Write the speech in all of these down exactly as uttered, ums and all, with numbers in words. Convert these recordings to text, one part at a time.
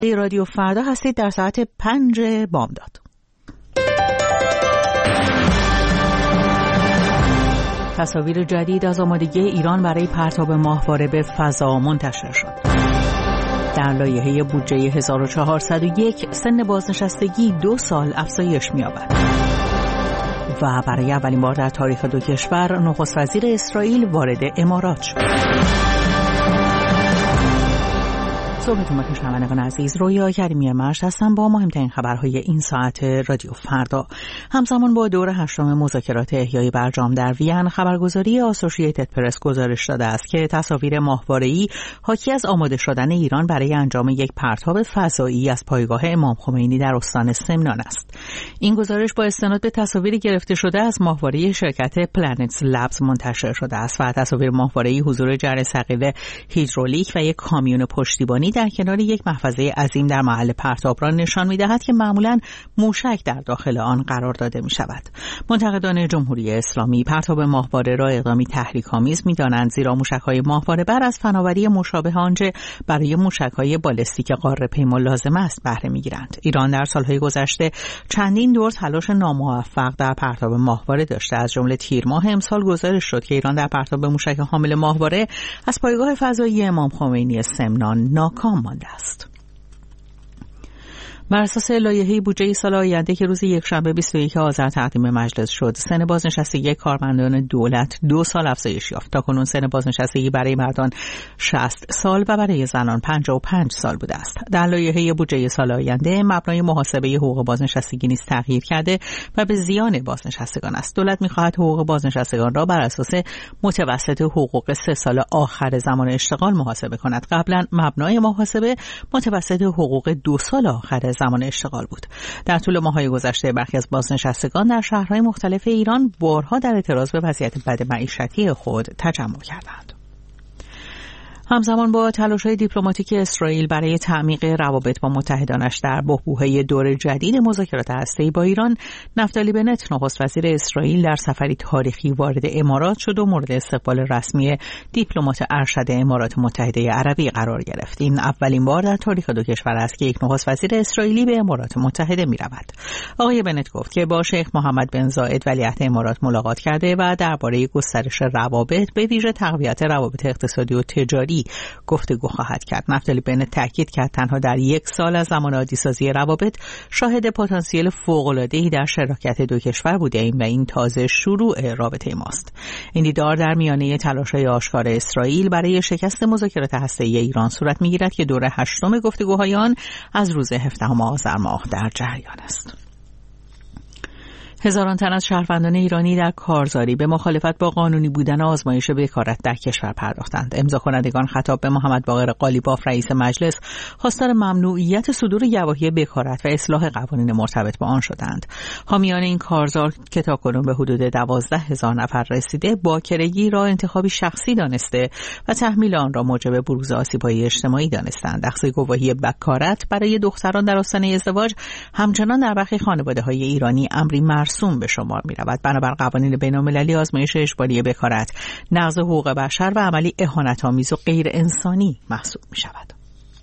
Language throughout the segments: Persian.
رادیو فردا هستید در ساعت پنج بامداد. تصاویر جدید از آمادگی ایران برای پرتاب ماهواره به فضا منتشر شد. در لایحه بودجه هزار و چهارصد و یک سن بازنشستگی دو سال افزایش می‌یابد. و برای اولین بار در تاریخ دو کشور نخست وزیر اسرائیل وارد امارات شد. صبحتون بخیر شنوندگان عزیز، رویا کریمی مرشد هستم با مهمترین خبرهای این ساعت رادیو فردا. همزمان با دور هشتم مذاکرات احیای برجام در وین، خبرگزاری آسوشییتد پرس گزارش داده است که تصاویر ماهواره‌ای حاکی از آماده شدن ایران برای انجام یک پرتاب فضایی از پایگاه امام خمینی در استان سمنان است. این گزارش با استناد به تصاویری گرفته شده از ماهواره شرکت پلنتس لبز منتشر شده است و تصاویر ماهواره‌ای حضور جرث ثقیل هیدرولیک و یک کامیون پشتیبانی در کنار یک محفظه عظیم در محل پرتاب را نشان می‌دهد که معمولاً موشک در داخل آن قرار داده می‌شود. منتقدان جمهوری اسلامی پرتاب ماهواره را اقدامی تحریک‌آمیز می‌دانند، زیرا موشک‌های ماهواره بر از فناوری مشابه آنچه برای موشک‌های بالستیک قاره پیما لازم است بهره می‌گیرند. ایران در سال‌های گذشته چندین دور تلاش ناموفق در پرتاب ماهواره داشته. از جمله تیر ماه امسال گزارش شد که ایران در پرتاب موشک حامل ماهواره از پایگاه فضایی امام خمینی سمنان ناکام مانده است. بر اساس لایحه بودجه سال آینده که روز یکشنبه بیست و یک آذر تقدیم مجلس شد، سن بازنشستگی کارمندان دولت دو سال افزایش یافت. تاکنون سن بازنشستگی برای مردان شصت سال و برای زنان پنجاه و پنج سال بوده است. در لایحه بودجه سال آینده مبنای محاسبه حقوق بازنشستگی نیز تغییر کرده و به زیان بازنشستگان است. دولت می‌خواهد حقوق بازنشستگان را بر اساس متوسط حقوق سه سال آخر زمان اشتغال محاسبه کند. قبلا مبنای محاسبه متوسط حقوق دو سال آخر زمان اشتغال بود. در طول ماه‌های گذشته برخی از بازنشستگان در شهرهای مختلف ایران بارها در اعتراض به وضعیت بد معیشتی خود تجمع کردند. همزمان با تلاش‌های دیپلماتیک اسرائیل برای تعمیق روابط با متحدانش در بحبوحه دور جدید مذاکرات هسته‌ای با ایران، نفتالی بنت نخست وزیر اسرائیل در سفری تاریخی وارد امارات شد و مورد استقبال رسمی دیپلمات ارشد امارات متحده عربی قرار گرفت. این اولین بار در تاریخ دو کشور است که یک نخست وزیر اسرائیلی به امارات متحده می‌رود. آقای بنت گفت که با شیخ محمد بن زاید ولیعهد امارات ملاقات کرده و درباره گسترش روابط به ویژه تقویت روابط اقتصادی و تجاری گفتگو خواهد کرد. نفتالی بنت تاکید کرد تنها در یک سال از زمان عادی‌سازی روابط شاهد پتانسیل فوق‌العاده‌ای در شراکت دو کشور بوده‌ایم و این تازه شروع رابطه ماست. این دیدار در میانه تلاش‌های آشکار اسرائیل برای شکست مذاکرات هسته‌ای ایران صورت می‌گیرد که دور هشتم گفتگوهای آن از روز هفدهم آذر ماه در جریان است. هزاران تن از شهروندان ایرانی در کارزاری به مخالفت با قانونی بودن آزمایش بکارت در کشور پرداختند. امضا کنندگان خطاب به محمد باقر قالیباف رئیس مجلس خواستار ممنوعیت صدور گواهی بکارت و اصلاح قوانین مرتبط با آن شدند. حامیان این کارزار که تاکنون به حدود دوازده هزار نفر رسیده، باکرگی را انتخابی شخصی دانسته و تحمیل آن را موجب بروز آسیب‌های اجتماعی دانستند. اخذ گواهی بکارت برای دختران در آستانه ازدواج همچنان در برخی خانواده‌های ایرانی امری مرسوم به شمار می رود. بنابر قوانین بین‌المللی آزمایش اجباری بکارت نقض حقوق بشر و عملی اهانت‌آمیز و غیر انسانی محسوب می شود.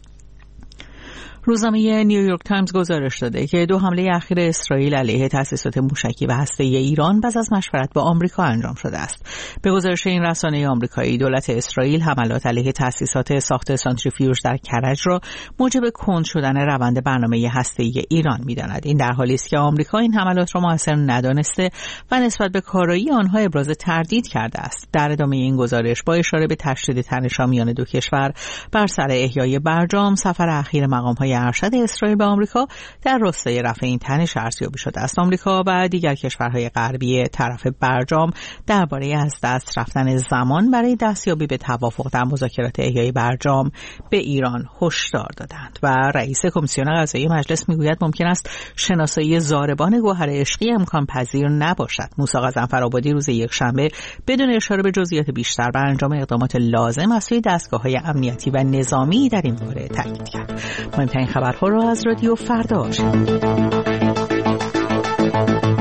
روزنامه نیویورک تایمز گزارش داده که دو حمله اخیر اسرائیل علیه تأسیسات موشکی و هسته‌ای ایران پس از مشورت با آمریکا انجام شده است. به گزارش این رسانه آمریکایی، دولت اسرائیل حملات علیه تأسیسات ساخت سانتریفیوژ در کرج را موجب کند شدن روند برنامه هسته‌ای ایران می‌داند. این در حالی است که آمریکا این حملات را موثر ندانسته و نسبت به کارایی آنها ابراز تردید کرده است. در ادامه این گزارش با اشاره به تشدید تنش‌ها میان دو کشور بر سر احیای برجام، سفر اخیر مقام‌های ارشد اسرائیل به آمریکا در راستای رفع این تنش ارزیابی شده است. آمریکا و دیگر کشورهای غربی طرف برجام درباره از دست رفتن زمان برای دستیابی به توافق در مذاکرات احیای برجام به ایران هشدار دادند و رئیس کمیسیون قضایی مجلس میگوید ممکن است شناسایی ضاربان گوهر عشقی امکان پذیر نباشد. موسی غضنفرآبادی روز یکشنبه بدون اشاره به جزئیات بیشتر بر انجام اقدامات لازم از سوی دستگاه‌های امنیتی و نظامی در این باره تاکید کرد. مهمترین خبرها را از رادیو فردا شنیدید.